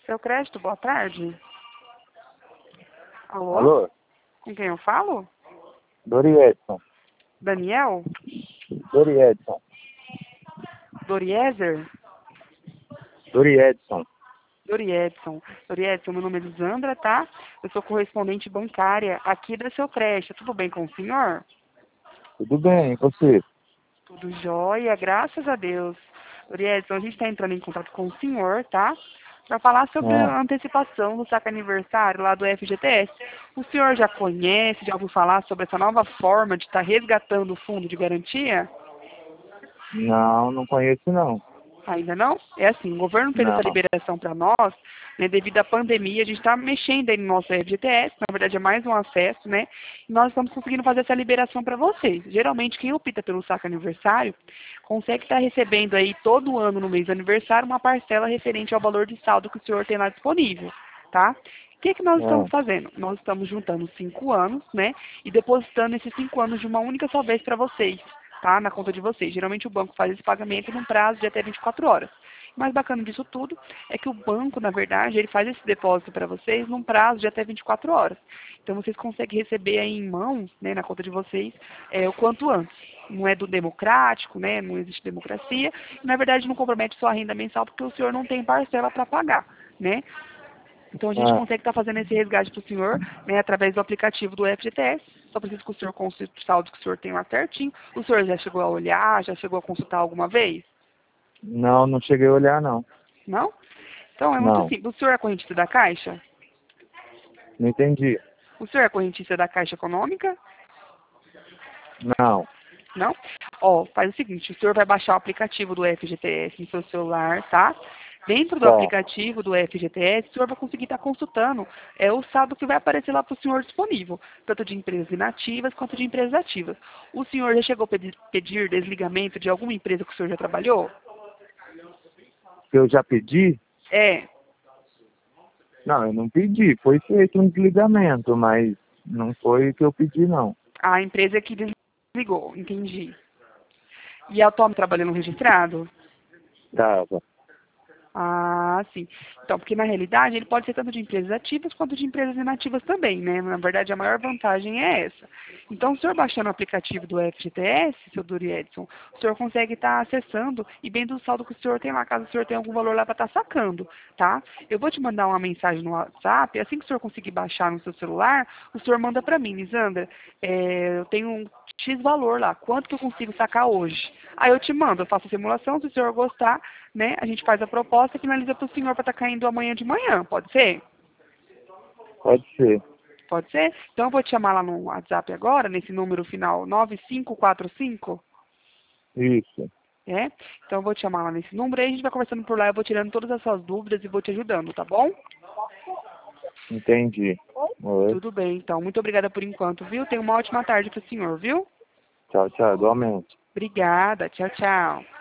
Seu crédito, boa tarde. Alô? Alô? Com quem eu falo? Dori Edson. Daniel? Dori Edson. Doriezer? Dori Edson. Doriedson. Doriedson, meu nome é Lisandra, tá? Eu sou correspondente bancária aqui da Seu Creche. Tudo bem com o senhor? Tudo bem, e você? Tudo jóia, graças a Deus. Doriedson, a gente está entrando em contato com o senhor, tá? Para falar sobre Ah, a antecipação do saque aniversário lá do FGTS. O senhor já conhece, já ouviu falar sobre essa nova forma de estar resgatando o fundo de garantia? não conheço não. Ainda não? É assim, o governo fez essa Não. liberação para nós, né, devido à pandemia, a gente está mexendo aí no nosso FGTS, na verdade é mais um acesso, né, e nós estamos conseguindo fazer essa liberação para vocês. Geralmente, quem opta pelo saque aniversário, consegue estar recebendo aí todo ano, no mês do aniversário, uma parcela referente ao valor de saldo que o senhor tem lá disponível, tá? O que nós estamos Ah, fazendo? Nós estamos juntando 5 anos, né, e depositando esses 5 anos de uma única só vez para vocês, tá? Na conta de vocês. Geralmente o banco faz esse pagamento num prazo de até 24 horas. O mais bacana disso tudo é que o banco, na verdade, ele faz esse depósito para vocês num prazo de até 24 horas. Então vocês conseguem receber aí em mãos, né, na conta de vocês, o quanto antes. Não é do democrático, né? Não existe democracia. E, na verdade, não compromete sua renda mensal porque o senhor não tem parcela para pagar, né? Então a gente ah, consegue estar fazendo esse resgate para o senhor, né, através do aplicativo do FGTS. Só preciso que o senhor consulte o saldo que o senhor tem lá certinho. O senhor já chegou a olhar, já chegou a consultar alguma vez? não cheguei a olhar não. Não? Então é muito Não, simples. O senhor é correntista da Caixa? não entendi. O senhor é correntista da Caixa Econômica? Não. Não? Ó, faz o seguinte, o senhor vai baixar o aplicativo do FGTS no seu celular, tá? Dentro do Tá. aplicativo do FGTS, o senhor vai conseguir estar consultando o saldo que vai aparecer lá para o senhor disponível, tanto de empresas inativas quanto de empresas ativas. O senhor já chegou a pedir desligamento de alguma empresa que o senhor já trabalhou? Eu já pedi? É. Não, eu não pedi. Foi feito um desligamento, mas não foi o que eu pedi não. A empresa que desligou, entendi. E atualmente trabalhando registrado? Tava. Ah, sim. Então, porque na realidade ele pode ser tanto de empresas ativas quanto de empresas inativas também, né? Na verdade, a maior vantagem é essa. Então, o senhor baixando o aplicativo do FGTS, seu Dori Edson, o senhor consegue estar acessando e vendo o saldo que o senhor tem lá, caso o senhor tenha algum valor lá para estar sacando, tá? Eu vou te mandar uma mensagem no WhatsApp, assim que o senhor conseguir baixar no seu celular, o senhor manda para mim, Lisandra, eu tenho um X valor lá, quanto que eu consigo sacar hoje? Aí eu te mando, eu faço a simulação, se o senhor gostar, né, a gente faz a proposta e finaliza para o senhor para estar caindo amanhã de manhã, pode ser? Pode ser. Pode ser? Então eu vou te chamar lá no WhatsApp agora, nesse número final 9545, Isso. é? Então eu vou te chamar lá nesse número, aí a gente vai conversando por lá, eu vou tirando todas as suas dúvidas e vou te ajudando, tá bom? Entendi. Oi. Tudo bem, então. Muito obrigada por enquanto, viu? Tenha uma ótima tarde para o senhor, viu? Tchau, igualmente. Obrigada. Tchau, tchau.